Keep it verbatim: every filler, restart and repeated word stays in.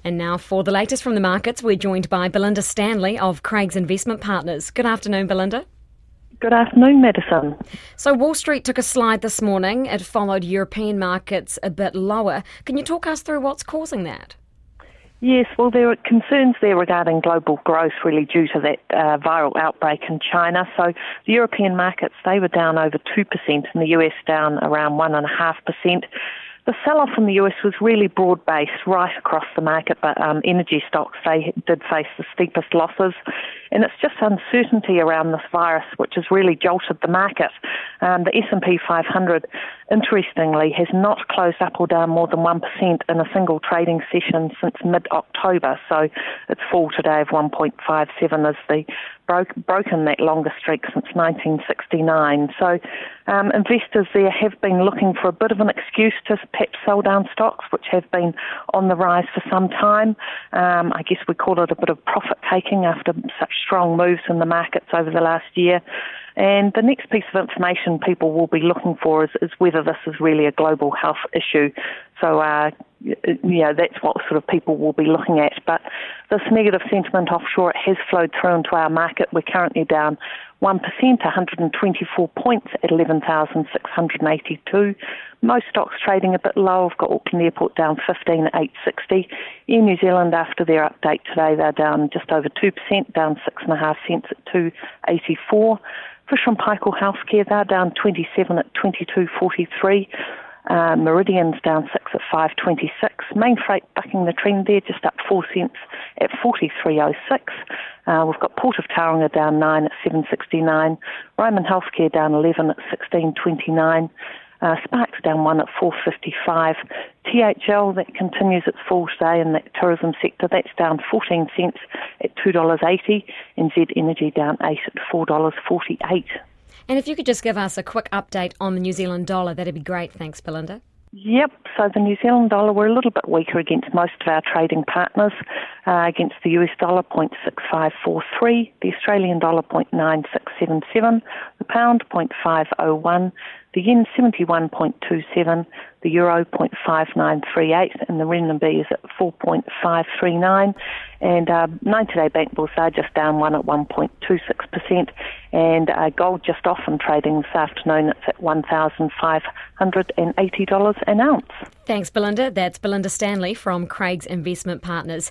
And now for the latest from the markets, we're joined by Belinda Stanley of Craigs Investment Partners. Good afternoon, Belinda. Good afternoon, Madison. So Wall Street took a slide this morning. It followed European markets a bit lower. Can you talk us through what's causing that? Yes, well, there are concerns there regarding global growth really due to that uh, viral outbreak in China. So the European markets, they were down over two percent and the U S down around one point five percent. The sell-off in the U S was really broad-based right across the market, but um, energy stocks, they did face the steepest losses. And it's just uncertainty around this virus which has really jolted the market. Um, the S and P five hundred, interestingly, has not closed up or down more than one percent in a single trading session since mid-October. So its fall today of one point five seven is the broke, broken that longest streak since nineteen sixty-nine. So um, investors there have been looking for a bit of an excuse to perhaps sell down stocks which have been on the rise for some time. Um, I guess we call it a bit of profit-taking after such strong moves in the markets over the last year. And the next piece of information people will be looking for is, is whether this is really a global health issue. So, uh, you know, that's what sort of people will be looking at. But this negative sentiment offshore, it has flowed through into our market. We're currently down one percent, one hundred twenty-four points at eleven thousand six hundred eighty-two. Most stocks trading a bit low. We've got Auckland Airport down fifteen at eight sixty. Air New Zealand, after their update today, they're down just over two percent, down six point five cents at two eighty-four. Fisher and Paykel Healthcare, they're down twenty-seven at twenty-two forty-three. Uh, Meridian's down six at five twenty-six. Main Freight bucking the trend there, just up four cents at forty-three oh six. Uh, we've got Port of Tauranga down nine at seven sixty-nine. Ryman Healthcare down eleven at sixteen twenty-nine. Uh, Sparks down one at four fifty-five. T H L, that continues its fall today in that tourism sector, that's down fourteen cents at two dollars eighty. And Z Energy down eight at four dollars forty-eight. And if you could just give us a quick update on the New Zealand dollar, that'd be great. Thanks, Belinda. Yep, so the New Zealand dollar, we're a little bit weaker against most of our trading partners. Uh, against the U S dollar, zero point six five four three, the Australian dollar, zero point nine six seven seven, the pound, zero point five oh one, the yen, seventy-one point two seven, the euro, zero point five nine three eight, and the renminbi is at four point five three nine. And uh, ninety-day bank bills are just down one at one point two six percent. And uh, gold just off in trading this afternoon. It's at one thousand five hundred eighty dollars an ounce. Thanks, Belinda. That's Belinda Stanley from Craigs Investment Partners.